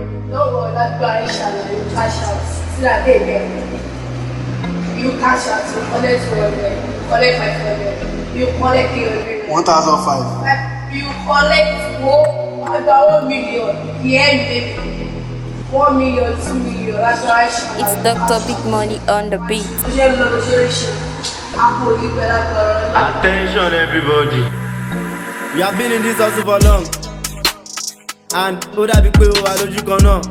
Don't worry, that guy shall you cash out. See that day there. You cash out, you collect 200, you collect 500, you collect 300. 1,005. You collect about 1 million. Yeah, baby. 1 million, 2 million. That's why I shall. It's Dr. Big Money on the beat. Attention everybody. We have been in this hustle for long. And ó dàbí pé ó wà lójú kan náà.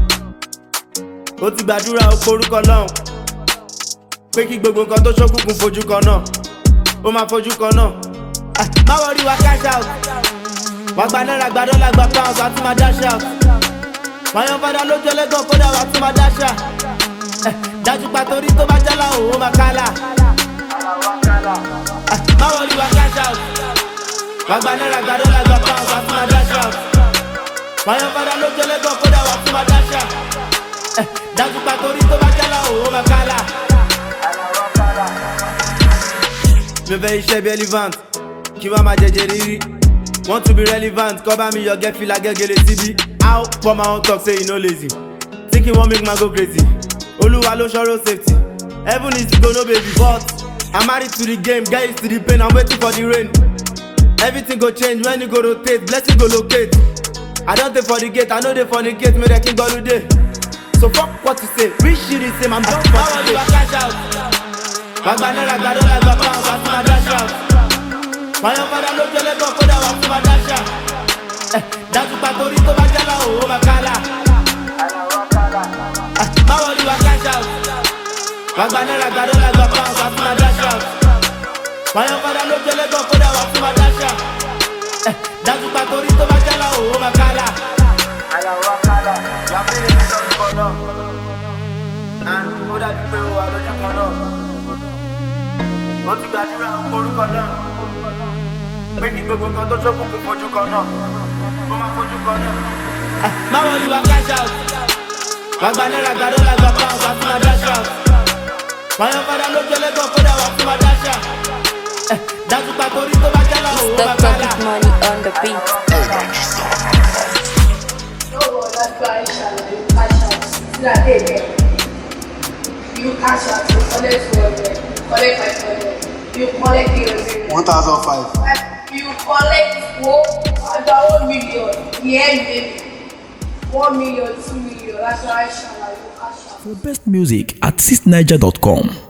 Ó ti gbàdúrà ó forúkọ lọ́hùn. Pé kí gbogbo nǹkan tó ṣókùnkùn fojú kan náà. Ó máa fojú kan náà. Má worry wa cash out. Wà gba náírà gba dọ́là gba pounds wà tún máa dash out. Wàyàn fada lójú ẹlẹ́gàn kódà wà tún máa dash out. Dájú pa torí tó bá jálá òun ó máa kálá. Má worry wa cash out. Wà gba náírà gba dọ́là gba pounds wà tún máa dash out. Wàyàn fada lójú ẹlẹ́gàn kódà wà tún máa dash out. Dájú pa torí tó bá jálá òun ó máa kálá. Mi fẹ́ iṣẹ́ bí elephant, kí wá máa jẹjẹ rírí. Want to be relevant, cover me your get feel like gẹ́gẹ́lẹ́ síbí. How for my own talk say you no lazy. Think you wan make man go crazy. Olúwa ló ṣọ́rọ̀ safety. Heaven is to go no baby. But I'm married to the game, get used to the pain, I'm waiting for the rain. Everything go change when you go rotate, blessing go locate. I don't take for the gate, I know they for the gate, make the king go today. So fuck what you say, rich shit is same, I'm done for the day. Cash out. Wàgbà náírà gba dọ́là gba pounds wà tún máa dash out. Wàyàn fada lójú ẹlẹ́gàn kódà wà tún máa dash out. Dájú pa torí tó bá jálá òun ó máa kálá. Má worry wa cash out. Wàgbà náírà gba dọ́là gba pounds wà tún máa dash out. Wàyàn fada lójú ẹlẹ́gàn kódà wà tún máa dash out. Dájú pa torí tó bá jálá òun ó máa kálá. Ó dàbí pé ó wà lójú kan náà. Ó ti gbàdúrà ó forúkọ náà. Pé kí gbogbo nǹkan tó ṣókùnkùn fojú kan náà. Ó máa fojú kan náà. Má worry wa cash out. Wà gba náírà gba dọ́là gba pounds wà tún máa dash out. Wàyàn fada lójú ẹlẹ́gàn kódà wà tún máa dash out. Dájú pa torí tó bá jálá òun ó máa Dr. kálá. Big Money on the beat. Don't worry, that guy shall you cash out. See that day there. You cash out, you collect 200, you collect 500, you collect 300. 1,005. You collect about 1 million. Yeah, baby. 1 million, 2 million. That's why I shall you cash out. For best music at 6niger.com.